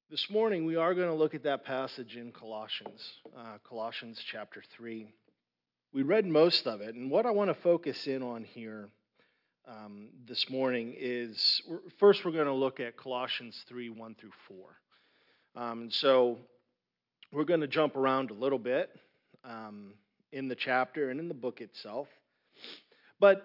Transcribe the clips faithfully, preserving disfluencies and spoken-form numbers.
This morning, we are going to look at that passage in Colossians, uh, Colossians chapter three. We read most of it, and what I want to focus in on here um, this morning is first, we're going to look at Colossians three one through four. Um, so, we're going to jump around a little bit um, in the chapter and in the book itself. But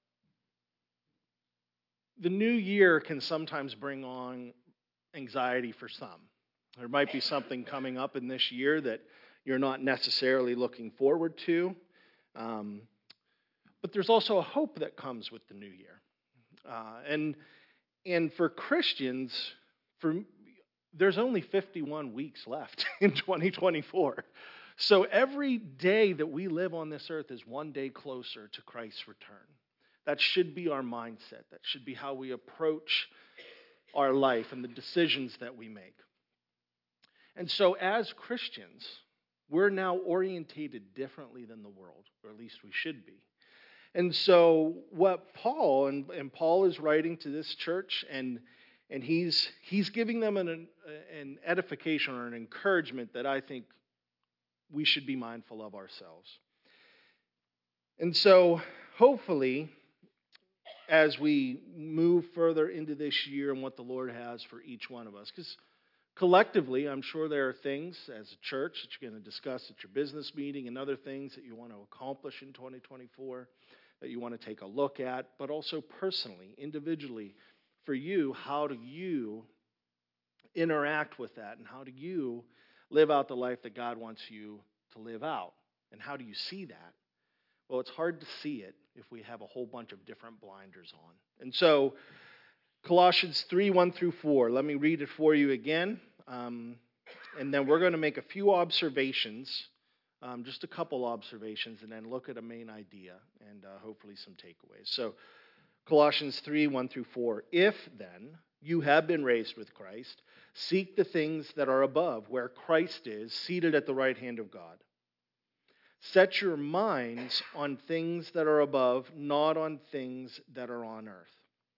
the new year can sometimes bring on anxiety for some. There might be something coming up in this year that you're not necessarily looking forward to. Um, but there's also a hope that comes with the new year. Uh, and and for Christians, for there's only fifty-one weeks left in twenty twenty-four. So every day that we live on this earth is one day closer to Christ's return. That should be our mindset. That should be how we approach our life and the decisions that we make. And so as Christians, we're now orientated differently than the world, or at least we should be. And so what Paul, and, and Paul is writing to this church, and and he's he's giving them an, an edification or an encouragement that I think we should be mindful of ourselves. And so hopefully, as we move further into this year and what the Lord has for each one of us. Because collectively, I'm sure there are things as a church that you're going to discuss at your business meeting and other things that you want to accomplish in twenty twenty-four, that you want to take a look at, but also personally, individually, for you, how do you interact with that and how do you live out the life that God wants you to live out? And how do you see that? Well, it's hard to see it if we have a whole bunch of different blinders on. And so, Colossians three, one through four, let me read it for you again. Um, and then we're going to make a few observations, um, just a couple observations, and then look at a main idea and uh, hopefully some takeaways. So, Colossians three, one through four. If then you have been raised with Christ, seek the things that are above, where Christ is, seated at the right hand of God. Set your minds on things that are above, not on things that are on earth.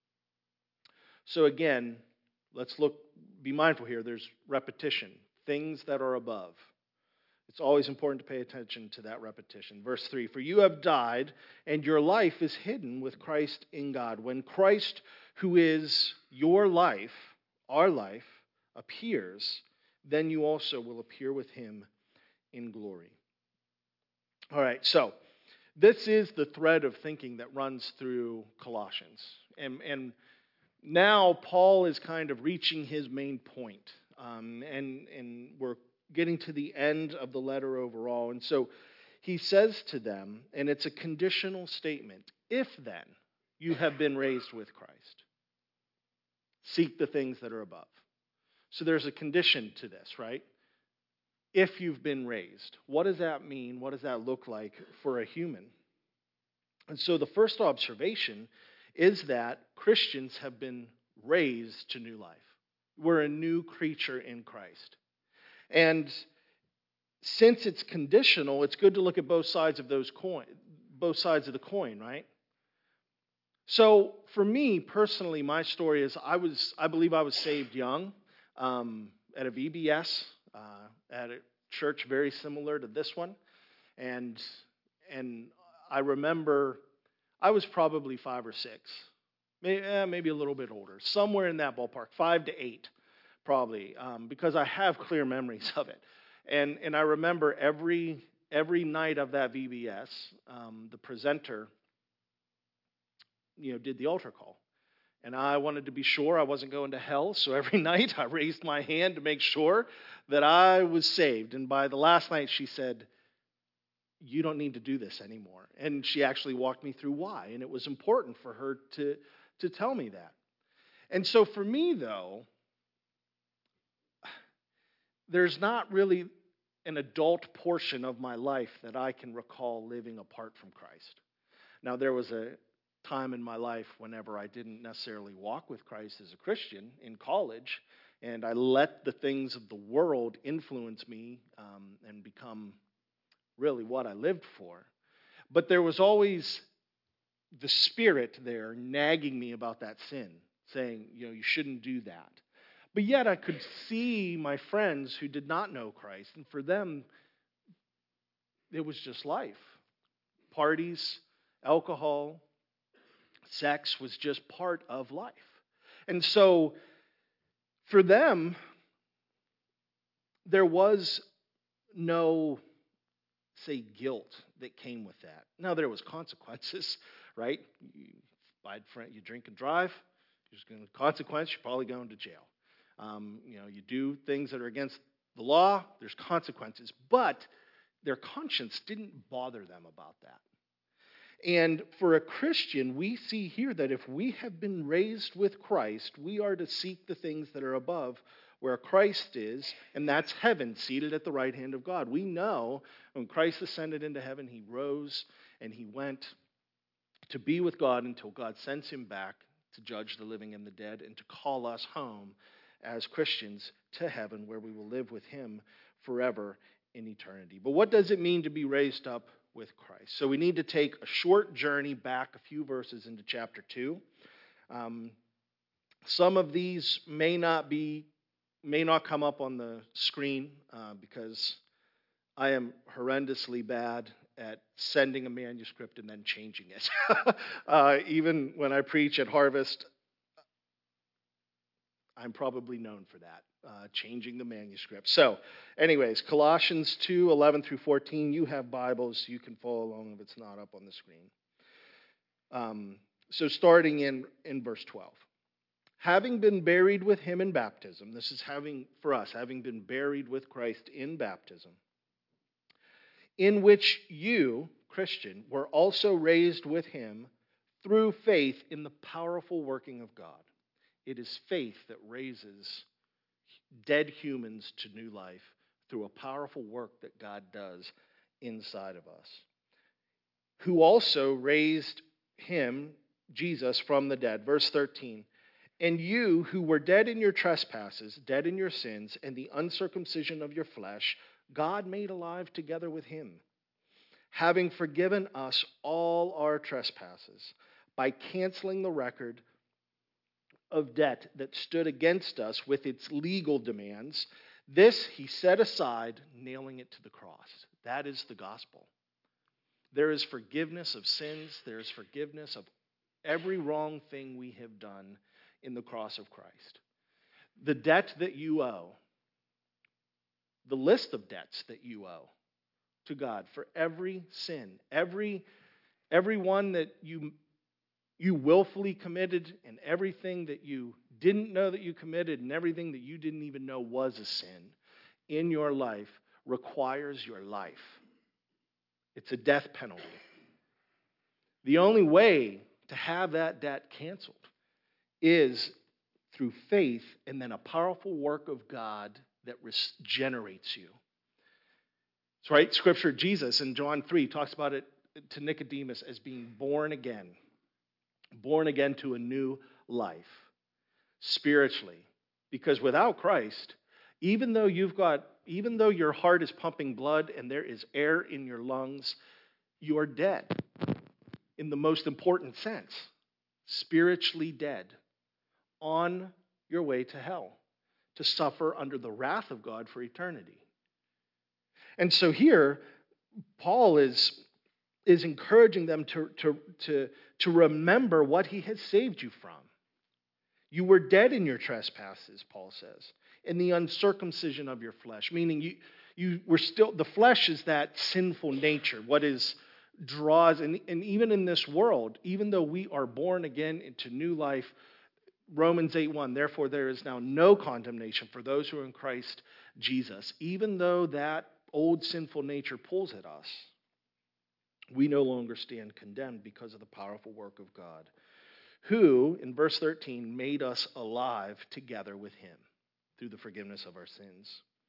So again, let's look, be mindful here, there's repetition. Things that are above. It's always important to pay attention to that repetition. Verse three, for you have died, and your life is hidden with Christ in God. When Christ, who is your life, our life, appears, then you also will appear with him in glory. All right, so this is the thread of thinking that runs through Colossians. And, and now Paul is kind of reaching his main point. Um, and, and we're getting to the end of the letter overall. And so he says to them, and it's a conditional statement, if then you have been raised with Christ, seek the things that are above. So there's a condition to this, right? If you've been raised. What does that mean? What does that look like for a human? And so the first observation is that Christians have been raised to new life. We're a new creature in Christ. And since it's conditional, it's good to look at both sides of those coin, both sides of the coin, right? So for me personally, my story is I was I believe I was saved young um, at a V B S. Uh, at a church very similar to this one. And and I remember I was probably five or six, maybe, eh, maybe a little bit older, somewhere in that ballpark, five to eight probably, um, because I have clear memories of it. And and I remember every every night of that V B S, um, the presenter, you know, did the altar call. And I wanted to be sure I wasn't going to hell, so every night I raised my hand to make sure that I was saved. And by the last night, she said, you don't need to do this anymore. And she actually walked me through why. And it was important for her to, to tell me that. And so for me, though, there's not really an adult portion of my life that I can recall living apart from Christ. Now, there was a time in my life whenever I didn't necessarily walk with Christ as a Christian in college, and I let the things of the world influence me um, and become really what I lived for. But there was always the Spirit there nagging me about that sin, saying, you know, you shouldn't do that. But yet I could see my friends who did not know Christ, and for them, it was just life. Parties, alcohol, sex was just part of life. And so for them, there was no, say, guilt that came with that. Now, there was consequences, right? You, you drink and drive, there's going to be consequence, you're probably going to jail. Um, you know, you do things that are against the law, there's consequences. But their conscience didn't bother them about that. And for a Christian, we see here that if we have been raised with Christ, we are to seek the things that are above where Christ is, and that's heaven, seated at the right hand of God. We know when Christ ascended into heaven, he rose and he went to be with God until God sends him back to judge the living and the dead and to call us home as Christians to heaven, where we will live with him forever in eternity. But what does it mean to be raised up with Christ? So we need to take a short journey back a few verses into chapter two. Um, some of these may not be, may not come up on the screen uh, because I am horrendously bad at sending a manuscript and then changing it. uh, even when I preach at Harvest, I'm probably known for that, uh, changing the manuscript. So, anyways, Colossians two, eleven through fourteen, you have Bibles, you can follow along if it's not up on the screen. Um, so starting in, in verse twelve. Having been buried with him in baptism, this is having, for us, having been buried with Christ in baptism, in which you, Christian, were also raised with him through faith in the powerful working of God. It is faith that raises dead humans to new life through a powerful work that God does inside of us. Who also raised him, Jesus, from the dead. Verse thirteen. And you who were dead in your trespasses, dead in your sins, and the uncircumcision of your flesh, God made alive together with him, having forgiven us all our trespasses by canceling the record of debt that stood against us with its legal demands. This he set aside, nailing it to the cross. That is the gospel. There is forgiveness of sins. There is forgiveness of every wrong thing we have done in the cross of Christ. The debt that you owe, the list of debts that you owe to God for every sin, every every one that you you willfully committed, and everything that you didn't know that you committed, and everything that you didn't even know was a sin in your life requires your life. It's a death penalty. The only way to have that debt canceled is through faith and then a powerful work of God that regenerates you. That's right. Scripture, Jesus in John three talks about it to Nicodemus as being born again. Born again to a new life, spiritually. Because without Christ, even though you've got, even though your heart is pumping blood and there is air in your lungs, you are dead in the most important sense. Spiritually dead, on your way to hell, to suffer under the wrath of God for eternity. And so here, Paul is, is encouraging them to, to, to, to remember what he has saved you from. You were dead in your trespasses, Paul says, in the uncircumcision of your flesh, meaning you, you were still, the flesh is that sinful nature, what is draws, and, and even in this world, even though we are born again into new life, Romans eight one, therefore there is now no condemnation for those who are in Christ Jesus. Even though that old sinful nature pulls at us, we no longer stand condemned because of the powerful work of God, who, in verse thirteen, made us alive together with him through the forgiveness of our sins.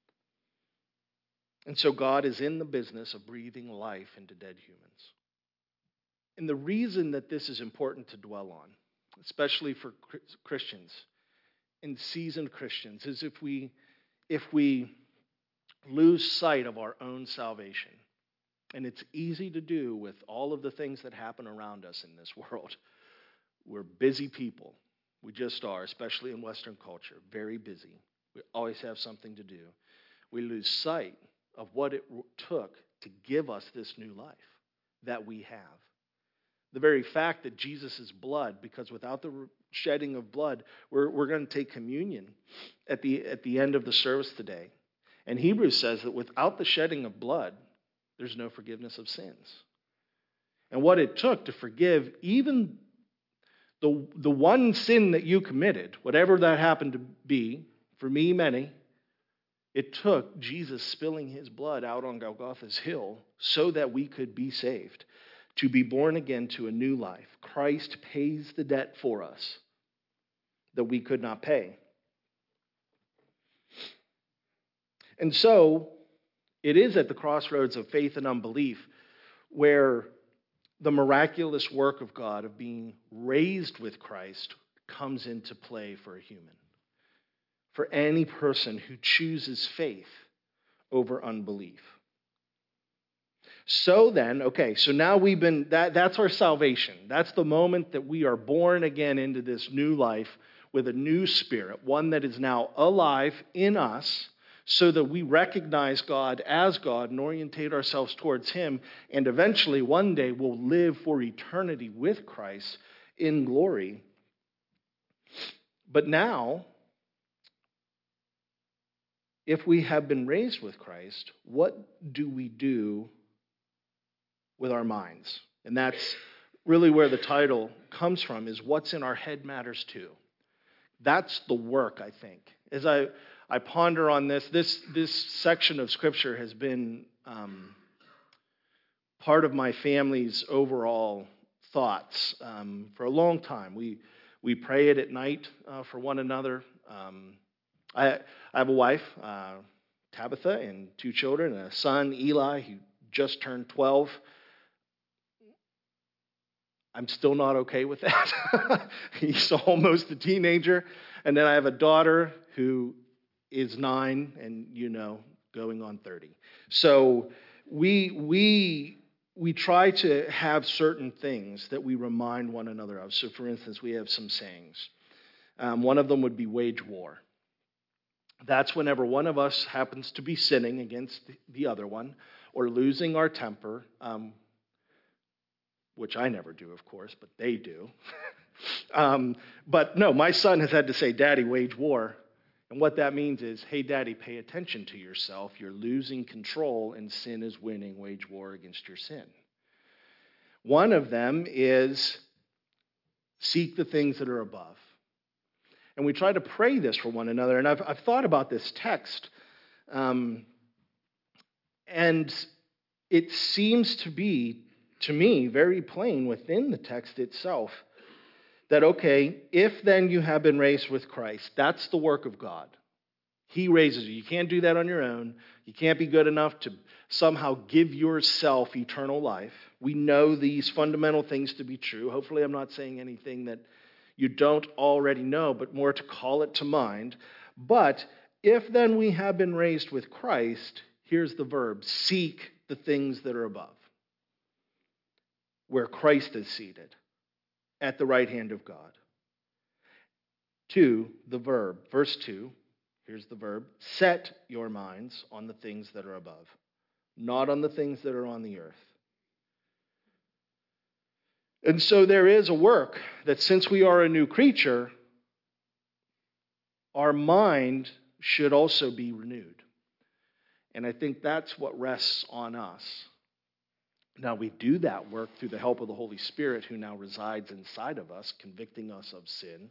And so God is in the business of breathing life into dead humans. And the reason that this is important to dwell on, especially for Christians and seasoned Christians, is if we if we lose sight of our own salvation. And it's easy to do with all of the things that happen around us in this world. We're busy people. We just are, especially in Western culture, very busy. We always have something to do. We lose sight of what it took to give us this new life that we have. The very fact that Jesus' blood, because without the shedding of blood, we're, we're going to take communion at the, at the end of the service today. And Hebrews says that without the shedding of blood, there's no forgiveness of sins. And what it took to forgive even the, the one sin that you committed, whatever that happened to be, for me, many, it took Jesus spilling his blood out on Golgotha's hill so that we could be saved, to be born again to a new life. Christ pays the debt for us that we could not pay. And so, it is at the crossroads of faith and unbelief where the miraculous work of God of being raised with Christ comes into play for a human. For any person who chooses faith over unbelief. So then, okay, so now we've been, that, that's our salvation. That's the moment that we are born again into this new life with a new spirit, one that is now alive in us, so that we recognize God as God and orientate ourselves towards him, and eventually one day we'll live for eternity with Christ in glory. But now, if we have been raised with Christ, what do we do with our minds? And that's really where the title comes from, is what's in our head matters too. That's the work, I think. As I, I ponder on this, this, this section of Scripture has been um, part of my family's overall thoughts um, for a long time. We, we pray it at night uh, for one another. Um, I, I have a wife, uh, Tabitha, and two children, a son, Eli, who just turned twelve. I'm still not okay with that. He's almost a teenager. And then I have a daughter who is nine and, you know, going on thirty. So we, we, we try to have certain things that we remind one another of. So, for instance, we have some sayings. Um, one of them would be wage war. That's whenever one of us happens to be sinning against the other one or losing our temper, um, which I never do, of course, but they do. um, but no, my son has had to say, Daddy, wage war. And what that means is, hey, Daddy, pay attention to yourself. You're losing control and sin is winning. Wage war against your sin. One of them is seek the things that are above. And we try to pray this for one another. And I've, I've thought about this text. Um, and it seems to be, to me, very plain within the text itself that, okay, if then you have been raised with Christ, that's the work of God. He raises you. You can't do that on your own. You can't be good enough to somehow give yourself eternal life. We know these fundamental things to be true. Hopefully I'm not saying anything that you don't already know, but more to call it to mind. But if then we have been raised with Christ, here's the verb, seek the things that are above, where Christ is seated at the right hand of God. Two, the verb, verse two, here's the verb, set your minds on the things that are above, not on the things that are on the earth. And so there is a work that since we are a new creature, our mind should also be renewed. And I think that's what rests on us. Now, we do that work through the help of the Holy Spirit who now resides inside of us, convicting us of sin.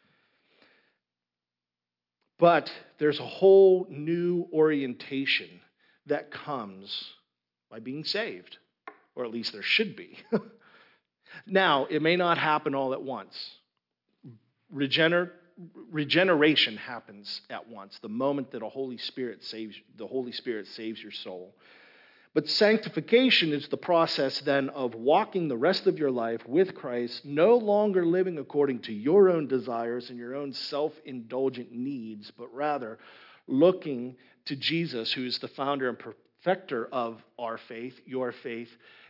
But there's a whole new orientation that comes by being saved, or at least there should be. Now, it may not happen all at once. Regener- regeneration happens at once, the moment that a Holy Spirit saves, the Holy Spirit saves your soul. But sanctification is the process then of walking the rest of your life with Christ, no longer living according to your own desires and your own self-indulgent needs, but rather looking to Jesus, who is the founder and perfecter of our faith, your faith,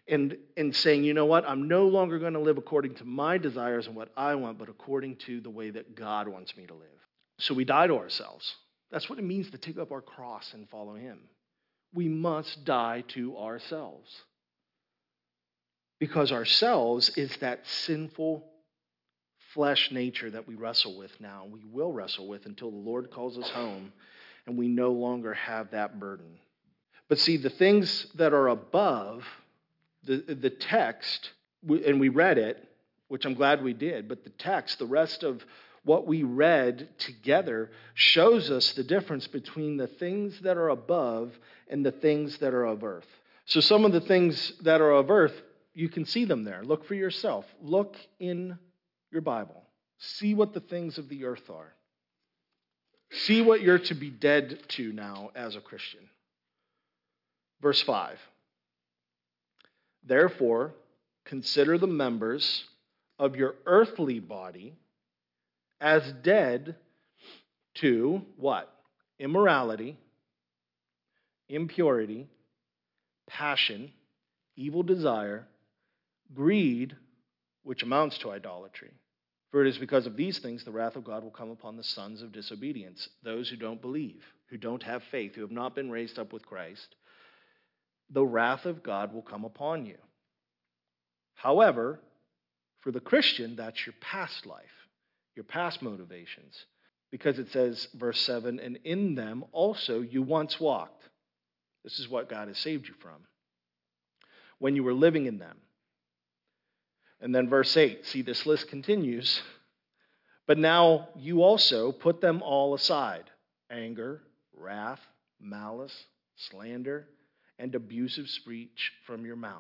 and, and saying, you know what, I'm no longer going to live according to my desires and what I want, but according to the way that God wants me to live. So we die to ourselves. That's what it means to take up our cross and follow him. We must die to ourselves. Because ourselves is that sinful flesh nature that we wrestle with now. We will wrestle with until the Lord calls us home and we no longer have that burden. But see, the things that are above the, the text, and we read it, which I'm glad we did, but the text, the rest of what we read together shows us the difference between the things that are above and the things that are of earth. So some of the things that are of earth, you can see them there. Look for yourself. Look in your Bible. See what the things of the earth are. See what you're to be dead to now as a Christian. Verse five. Therefore, consider the members of your earthly body as dead to what? Immorality, impurity, passion, evil desire, greed, which amounts to idolatry. For it is because of these things the wrath of God will come upon the sons of disobedience, those who don't believe, who don't have faith, who have not been raised up with Christ. The wrath of God will come upon you. However, for the Christian, that's your past life, your past motivations. Because it says, verse seven, and in them also you once walked. This is what God has saved you from. When you were living in them. And then verse eight, see, this list continues. But now you also put them all aside. Anger, wrath, malice, slander, and abusive speech from your mouth.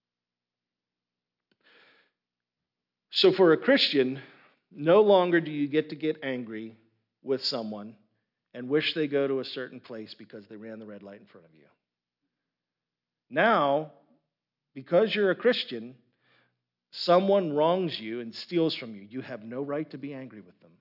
So for a Christian, no longer do you get to get angry with someone and wish they go to a certain place because they ran the red light in front of you. Now, because you're a Christian, someone wrongs you and steals from you. You have no right to be angry with them.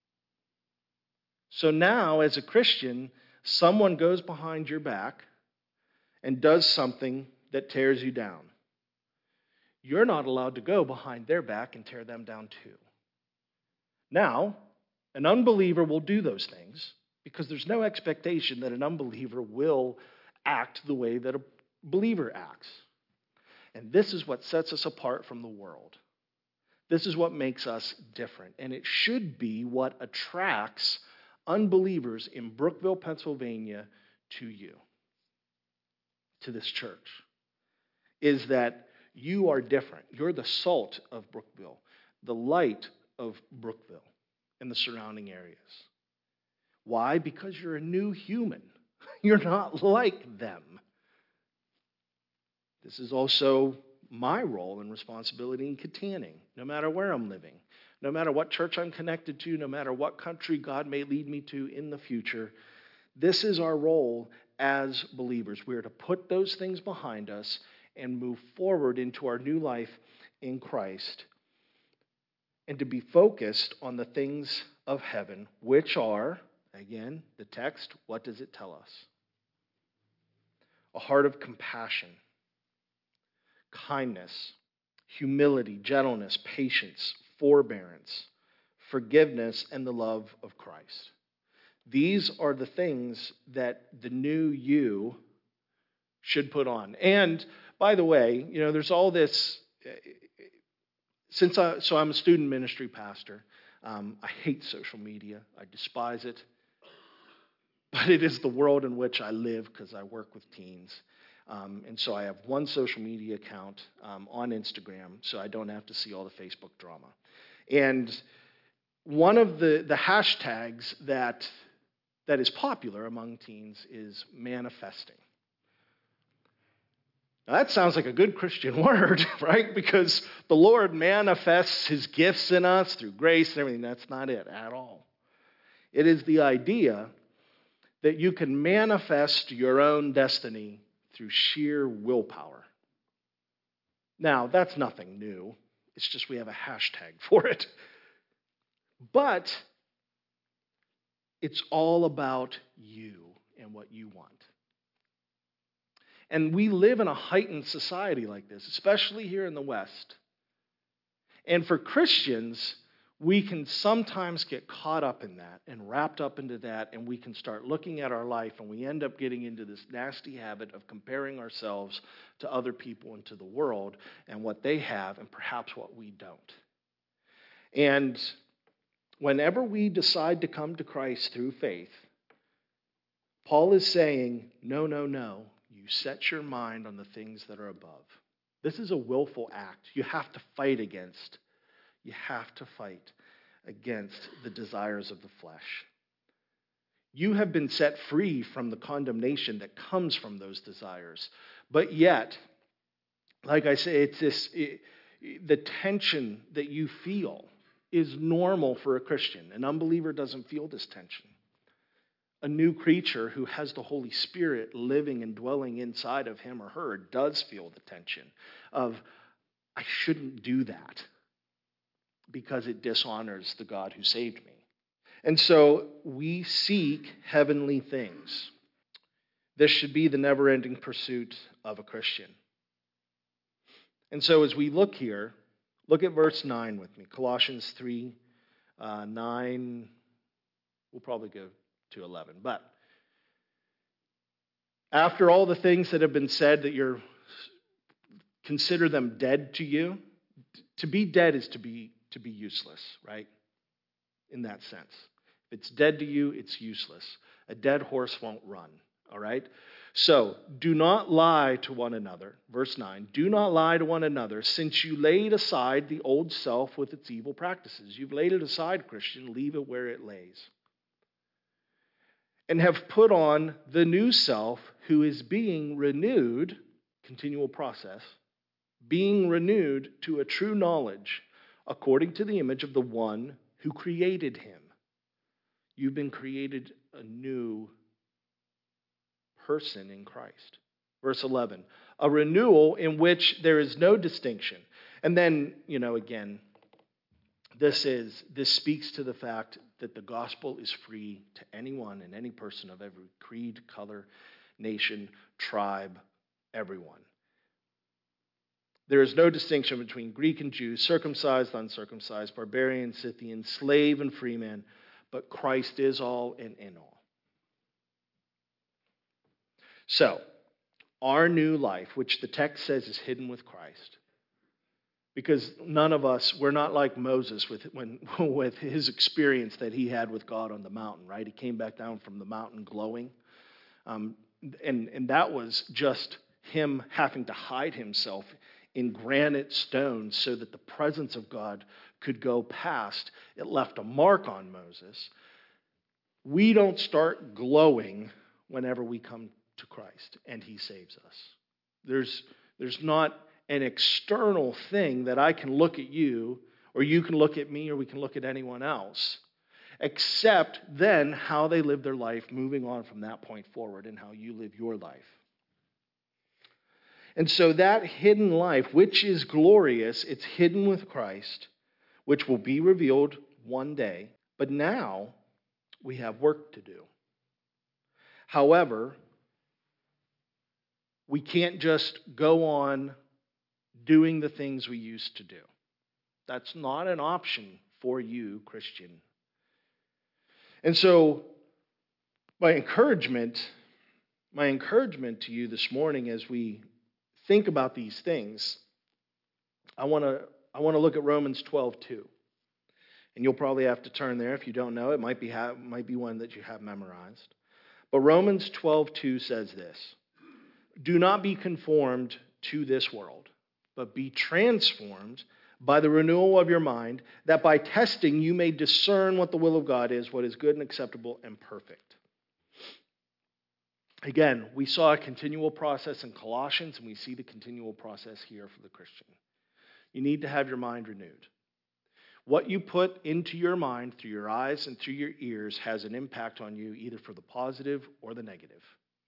So now, as a Christian, someone goes behind your back and does something that tears you down. You're not allowed to go behind their back and tear them down too. Now, an unbeliever will do those things because there's no expectation that an unbeliever will act the way that a believer acts. And this is what sets us apart from the world. This is what makes us different. And it should be what attracts unbelievers in Brookville, Pennsylvania to you, to this church, is that you are different. You're the salt of Brookville, the light of Brookville and the surrounding areas. Why? Because you're a new human. You're not like them. This is also my role and responsibility in Katanning, no matter where I'm living, no matter what church I'm connected to, no matter what country God may lead me to in the future. This is our role as believers. We are to put those things behind us and move forward into our new life in Christ, and to be focused on the things of heaven, which are, again, the text, what does it tell us? A heart of compassion, kindness, humility, gentleness, patience, forbearance, forgiveness, and the love of Christ. These are the things that the new you should put on. And by the way, you know, there's all this, since I, so I'm a student ministry pastor, um, I hate social media. I despise it. But it is the world in which I live because I work with teens. Um, and so I have one social media account um, on Instagram, so I don't have to see all the Facebook drama. And one of the, the hashtags that that is popular among teens is manifesting. Now, that sounds like a good Christian word, right? Because the Lord manifests his gifts in us through grace and everything. That's not it at all. It is the idea that you can manifest your own destiny through sheer willpower. Now, that's nothing new. It's just we have a hashtag for it. But it's all about you and what you want. And we live in a heightened society like this, especially here in the West. And for Christians, we can sometimes get caught up in that and wrapped up into that, and we can start looking at our life, and we end up getting into this nasty habit of comparing ourselves to other people and to the world and what they have and perhaps what we don't. And whenever we decide to come to Christ through faith, Paul is saying, no, no, no. You set your mind on the things that are above. This is a willful act. You have to fight against. You have to fight against the desires of the flesh. You have been set free from the condemnation that comes from those desires. But yet, like I say, it's this, it, the tension that you feel is normal for a Christian. An unbeliever doesn't feel this tension. A new creature who has the Holy Spirit living and dwelling inside of him or her does feel the tension of, I shouldn't do that because it dishonors the God who saved me. And so we seek heavenly things. This should be the never-ending pursuit of a Christian. And so as we look here, look at verse nine with me. Colossians three, uh, nine, we'll probably go to eleven. But after all the things that have been said that you're, consider them dead to you. To be dead is to be to be useless, right? In that sense. If it's dead to you, it's useless. A dead horse won't run, all right? So, do not lie to one another. Verse nine, do not lie to one another, since you laid aside the old self with its evil practices. You've laid it aside, Christian. Leave it where it lays. And have put on the new self, who is being renewed, continual process, being renewed to a true knowledge, according to the image of the one who created him. You've been created a new person in Christ. Verse eleven, a renewal in which there is no distinction. And then, you know, again, this is this speaks to the fact that the gospel is free to anyone and any person of every creed, color, nation, tribe, everyone. There is no distinction between Greek and Jew, circumcised, uncircumcised, barbarian, Scythian, slave and free man, but Christ is all and in all. So, our new life, which the text says is hidden with Christ, because none of us, we're not like Moses with when with his experience that he had with God on the mountain, right? He came back down from the mountain glowing. Um, and, and that was just him having to hide himself in granite stones so that the presence of God could go past. It left a mark on Moses. We don't start glowing whenever we come to Christ and he saves us. There's, there's not an external thing that I can look at you, or you can look at me, or we can look at anyone else, except then how they live their life moving on from that point forward and how you live your life. And so that hidden life, which is glorious, it's hidden with Christ, which will be revealed one day. But now we have work to do. However, we can't just go on doing the things we used to do. That's not an option for you, Christian. And so, my encouragement, my encouragement to you this morning as we think about these things, I want to I want to look at Romans twelve two. And you'll probably have to turn there if you don't know. It might be ha- might be one that you have memorized. But Romans twelve two says this: do not be conformed to this world, but be transformed by the renewal of your mind, that by testing you may discern what the will of God is, what is good and acceptable and perfect. Again, we saw a continual process in Colossians, and we see the continual process here for the Christian. You need to have your mind renewed. What you put into your mind through your eyes and through your ears has an impact on you, either for the positive or the negative.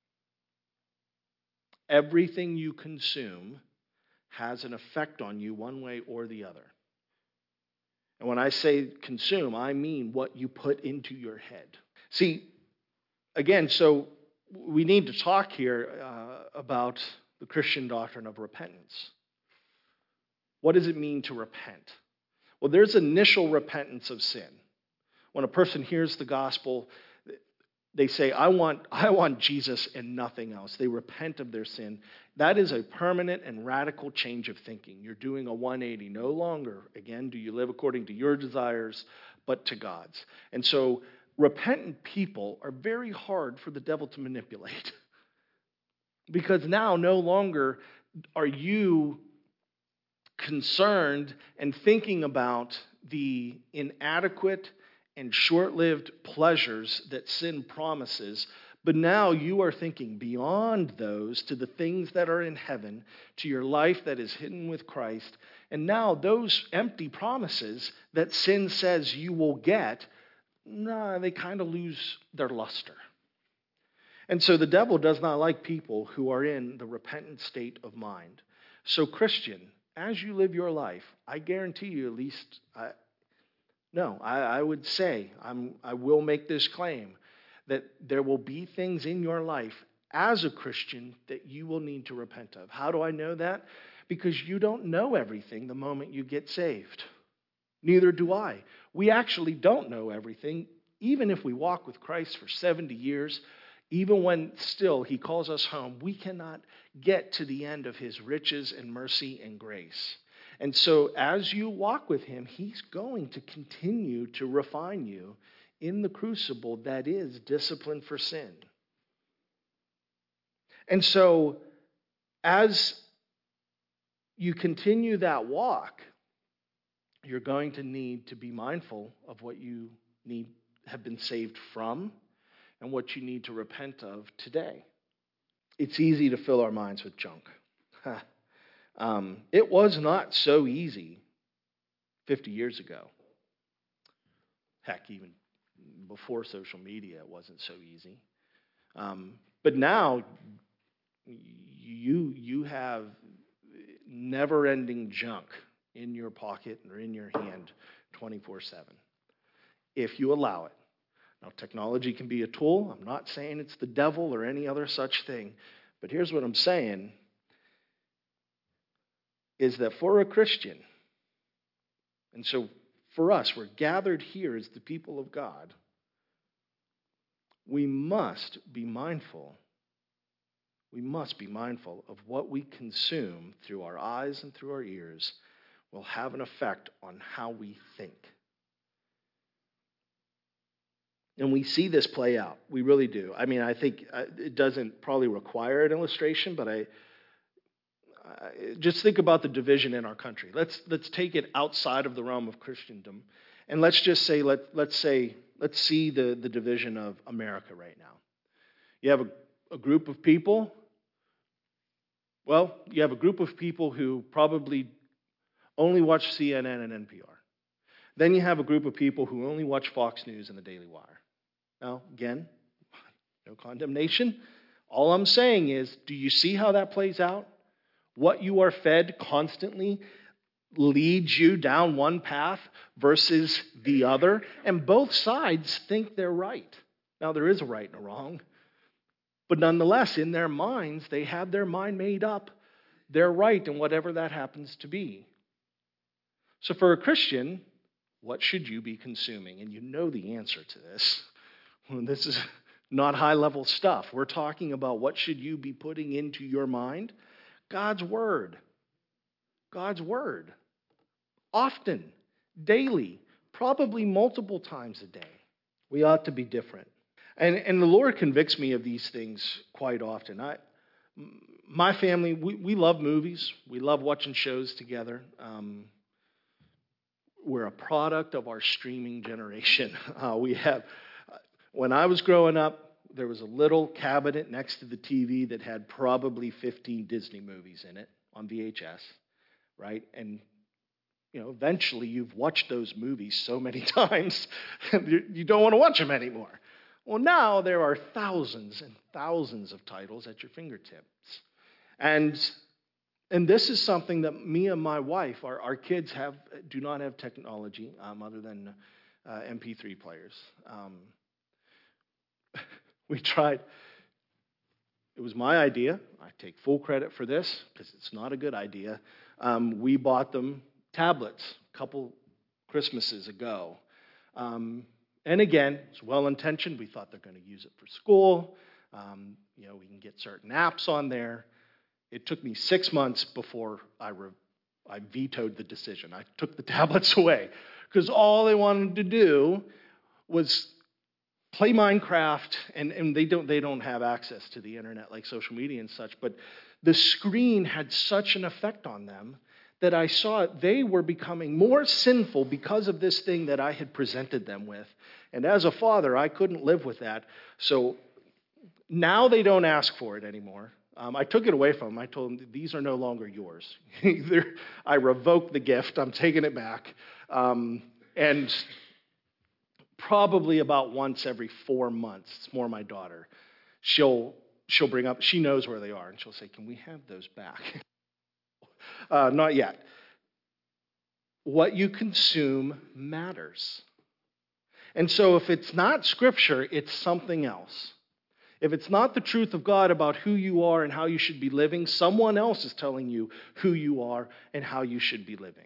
Everything you consume has an effect on you one way or the other. And when I say consume, I mean what you put into your head. See, again, so we need to talk here uh, about the Christian doctrine of repentance. What does it mean to repent? Well, there's initial repentance of sin. When a person hears the gospel, they say, I want, I want Jesus and nothing else. They repent of their sin. That is a permanent and radical change of thinking. You're doing a one eighty. No longer, again, do you live according to your desires, but to God's. And so repentant people are very hard for the devil to manipulate. Because now no longer are you concerned and thinking about the inadequate and short-lived pleasures that sin promises, but now you are thinking beyond those to the things that are in heaven, to your life that is hidden with Christ, and now those empty promises that sin says you will get, nah, they kind of lose their luster. And so the devil does not like people who are in the repentant state of mind. So Christian, as you live your life, I guarantee you at least, I, no, I, I would say, I'm, I will make this claim, that there will be things in your life as a Christian that you will need to repent of. How do I know that? Because you don't know everything the moment you get saved. Neither do I. We actually don't know everything, even if we walk with Christ for seventy years. Even when still he calls us home, we cannot get to the end of his riches and mercy and grace. And so as you walk with him, he's going to continue to refine you in the crucible that is discipline for sin. And so as you continue that walk, you're going to need to be mindful of what you need have been saved from and what you need to repent of today. It's easy to fill our minds with junk. um, it was not so easy fifty years ago. Heck, even before social media, it wasn't so easy. Um, but now, you you have never-ending junk in your pocket or in your hand twenty-four seven, if you allow it. Now, technology can be a tool. I'm not saying it's the devil or any other such thing. But here's what I'm saying, is that for a Christian, and so for us, we're gathered here as the people of God, we must be mindful. We must be mindful of what we consume through our eyes and through our ears will have an effect on how we think. And we see this play out. We really do. I mean, I think it doesn't probably require an illustration, but I, I just think about the division in our country. Let's let's take it outside of the realm of Christendom, and let's just say let let's say let's see the, the division of America right now. You have a, a group of people. Well, you have a group of people who probably only watch C N N and N P R. Then you have a group of people who only watch Fox News and the Daily Wire. Now, again, no condemnation. All I'm saying is, do you see how that plays out? What you are fed constantly leads you down one path versus the other, and both sides think they're right. Now, there is a right and a wrong, but nonetheless, in their minds, they have their mind made up. They're right in whatever that happens to be. So for a Christian, what should you be consuming? And you know the answer to this. This is not high-level stuff. We're talking about what should you be putting into your mind? God's Word. God's Word. Often, daily, probably multiple times a day. We ought to be different. And, and the Lord convicts me of these things quite often. I, my family, we, we love movies. We love watching shows together. Um, we're a product of our streaming generation. Uh, we have... When I was growing up, there was a little cabinet next to the T V that had probably fifteen Disney movies in it on V H S, right? And, you know, eventually you've watched those movies so many times, you don't want to watch them anymore. Well, now there are thousands and thousands of titles at your fingertips. And and this is something that me and my wife, our, our kids have do not have technology um, other than uh, M P three players. Um, We tried, It was my idea. I take full credit for this because it's not a good idea. Um, we bought them tablets a couple Christmases ago. Um, and again, it's well-intentioned. We thought they're going to use it for school. Um, you know, we can get certain apps on there. It took me six months before I, re- I vetoed the decision. I took the tablets away because all they wanted to do was play Minecraft, and, and they don't they don't have access to the internet like social media and such, but the screen had such an effect on them that I saw they were becoming more sinful because of this thing that I had presented them with. And as a father, I couldn't live with that. So now they don't ask for it anymore. Um, I took it away from them. I told them, these are no longer yours. Either I revoke the gift, I'm taking it back. Um, and probably about once every four months, it's more my daughter, she'll she'll bring up, she knows where they are, and she'll say, can we have those back? uh, not yet. What you consume matters. And so if it's not Scripture, it's something else. If it's not the truth of God about who you are and how you should be living, someone else is telling you who you are and how you should be living.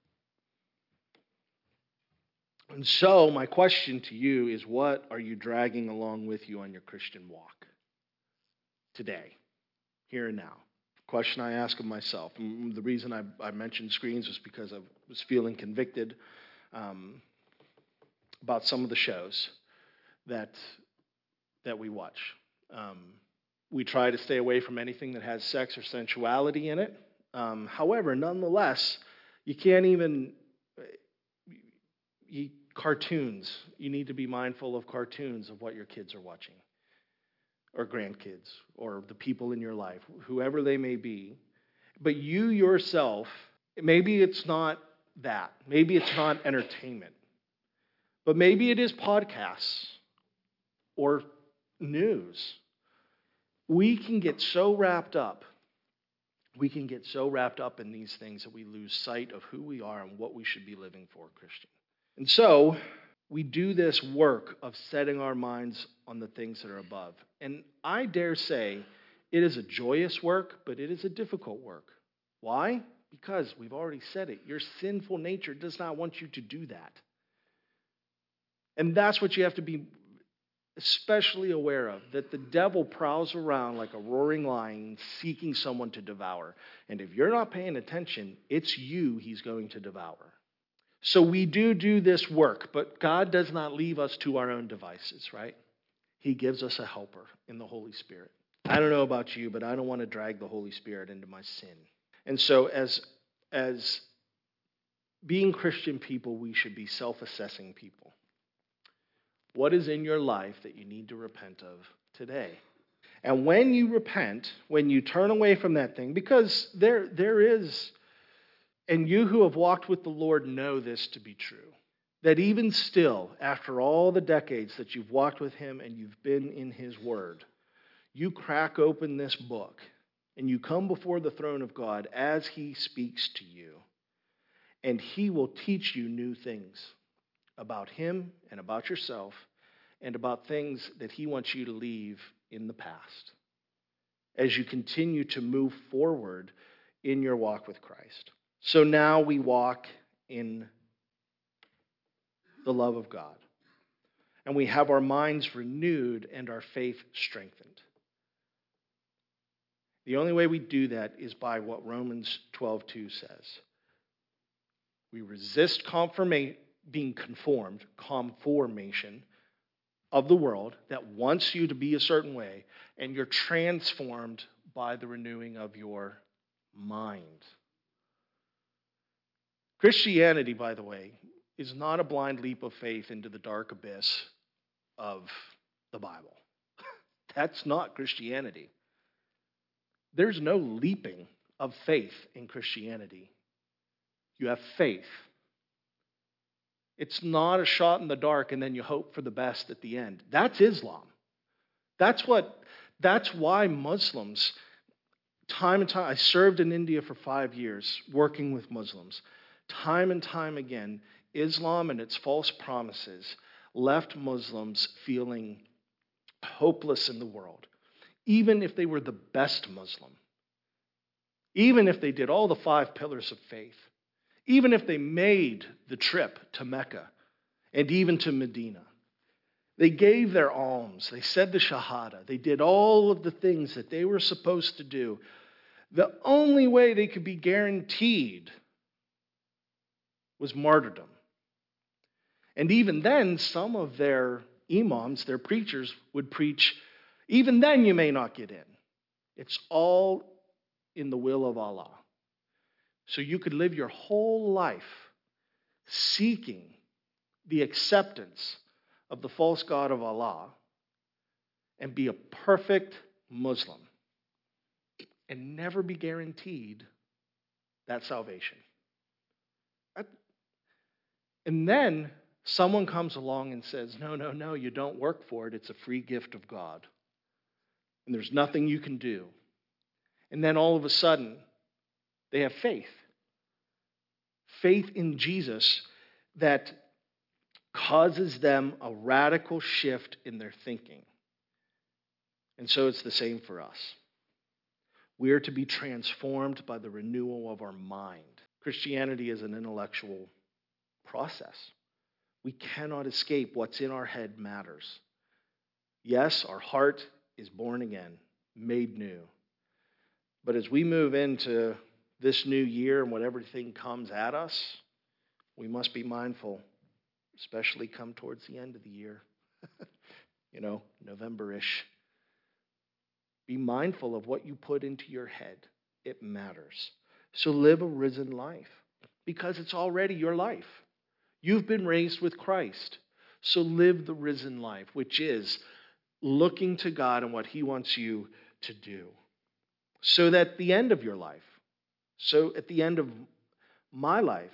And so my question to you is, what are you dragging along with you on your Christian walk today, here and now? Question I ask of myself. And the reason I, I mentioned screens was because I was feeling convicted um, about some of the shows that that we watch. Um, we try to stay away from anything that has sex or sensuality in it. Um, however, nonetheless, you can't even... You, cartoons. You need to be mindful of cartoons, of what your kids are watching, or grandkids, or the people in your life, whoever they may be. But you yourself, maybe it's not that. Maybe it's not entertainment. But maybe it is podcasts or news. We can get so wrapped up. We can get so wrapped up in these things that we lose sight of who we are and what we should be living for, Christian. And so we do this work of setting our minds on the things that are above. And I dare say it is a joyous work, but it is a difficult work. Why? Because we've already said it. Your sinful nature does not want you to do that. And that's what you have to be especially aware of, that the devil prowls around like a roaring lion seeking someone to devour. And if you're not paying attention, it's you he's going to devour. So we do do this work, but God does not leave us to our own devices, right? He gives us a helper in the Holy Spirit. I don't know about you, but I don't want to drag the Holy Spirit into my sin. And so as, as being Christian people, we should be self-assessing people. What is in your life that you need to repent of today? And when you repent, when you turn away from that thing, because there there is... And you who have walked with the Lord know this to be true, that even still, after all the decades that you've walked with him and you've been in his word, you crack open this book and you come before the throne of God as he speaks to you, and he will teach you new things about him and about yourself and about things that he wants you to leave in the past as you continue to move forward in your walk with Christ. So now we walk in the love of God, and we have our minds renewed and our faith strengthened. The only way we do that is by what Romans twelve two says. We resist confirma- being conformed, conformation of the world that wants you to be a certain way, and you're transformed by the renewing of your mind. Christianity, by the way, is not a blind leap of faith into the dark abyss of the Bible. That's not Christianity. There's no leaping of faith in Christianity. You have faith. It's not a shot in the dark and then you hope for the best at the end. That's Islam. That's what, that's why Muslims, time and time, I served in India for five years working with Muslims. Time and time again, Islam and its false promises left Muslims feeling hopeless in the world. even if they were the best Muslim, even if they did all the five pillars of faith, even if they made the trip to Mecca and even to Medina, they gave their alms, they said the Shahada, they did all of the things that they were supposed to do. The only way they could be guaranteed was martyrdom. And even then, some of their imams, their preachers, would preach, even then you may not get in. It's all in the will of Allah. So you could live your whole life seeking the acceptance of the false god of Allah and be a perfect Muslim and never be guaranteed that salvation. And then someone comes along and says, no, no, no, you don't work for it. It's a free gift of God. And there's nothing you can do. And then all of a sudden, they have faith. Faith in Jesus that causes them a radical shift in their thinking. And so it's the same for us. We are to be transformed by the renewal of our mind. Christianity is an intellectual process. We cannot escape what's in our head matters. Yes, our heart is born again, made new. But as we move into this new year and whatever thing comes at us, we must be mindful, especially come towards the end of the year, you know, November-ish. Be mindful of what you put into your head. It matters. So live a risen life because it's already your life. You've been raised with Christ. So live the risen life, which is looking to God and what he wants you to do. So that at the end of your life, so at the end of my life,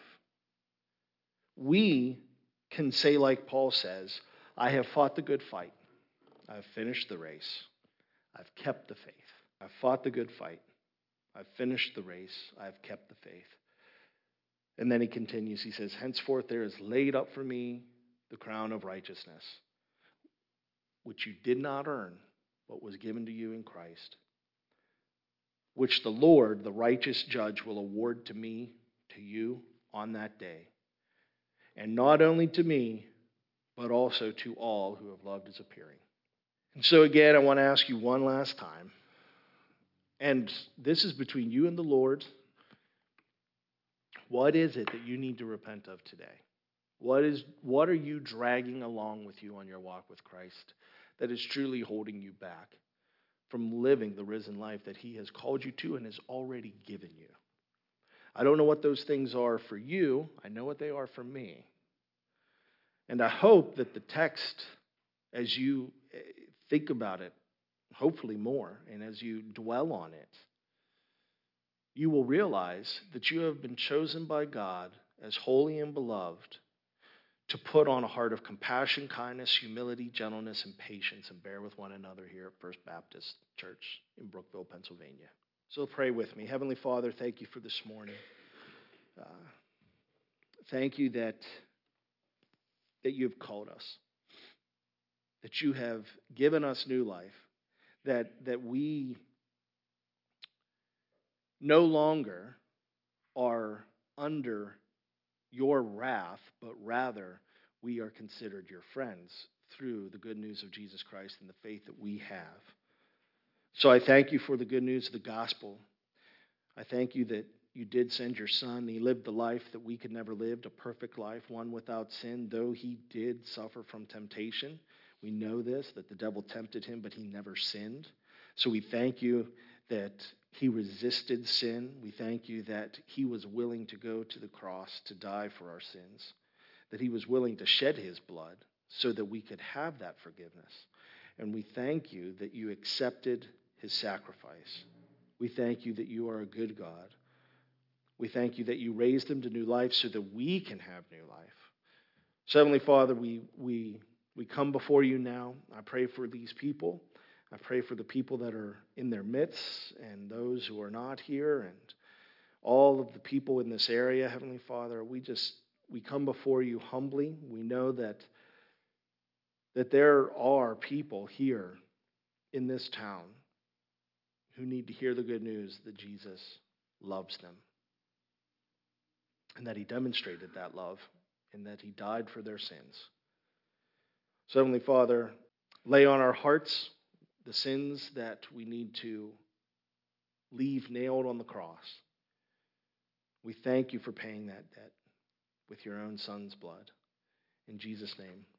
we can say like Paul says, I have fought the good fight. I've finished the race. I've kept the faith. I've fought the good fight. I've finished the race. I've kept the faith. And then he continues. He says, henceforth there is laid up for me the crown of righteousness, which you did not earn, but was given to you in Christ, which the Lord, the righteous judge, will award to me, to you, on that day. And not only to me, but also to all who have loved his appearing. And so again, I want to ask you one last time, and this is between you and the Lord. What is it that you need to repent of today? What is, what are you dragging along with you on your walk with Christ that is truly holding you back from living the risen life that he has called you to and has already given you? I don't know what those things are for you. I know what they are for me. And I hope that the text, as you think about it, hopefully more, and as you dwell on it, you will realize that you have been chosen by God as holy and beloved to put on a heart of compassion, kindness, humility, gentleness, and patience, and bear with one another here at First Baptist Church in Brookville, Pennsylvania. So pray with me. Heavenly Father, thank you for this morning. Uh, thank you that, that you have called us, that you have given us new life, that, that we no longer are under your wrath, but rather we are considered your friends through the good news of Jesus Christ and the faith that we have. So I thank you for the good news of the gospel. I thank you that you did send your son. He lived the life that we could never live, a perfect life, one without sin, though he did suffer from temptation. We know this, that the devil tempted him, but he never sinned. So we thank you that he resisted sin. We thank you that he was willing to go to the cross to die for our sins, that he was willing to shed his blood so that we could have that forgiveness. And we thank you that you accepted his sacrifice. We thank you that you are a good God. We thank you that you raised him to new life so that we can have new life. So, Heavenly Father, we, we, we come before you now. I pray for these people. I pray for the people that are in their midst and those who are not here and all of the people in this area, Heavenly Father. We just, we come before you humbly. We know that, that there are people here in this town who need to hear the good news that Jesus loves them and that he demonstrated that love and that he died for their sins. So, Heavenly Father, lay on our hearts the sins that we need to leave nailed on the cross. We thank you for paying that debt with your own Son's blood. In Jesus' name.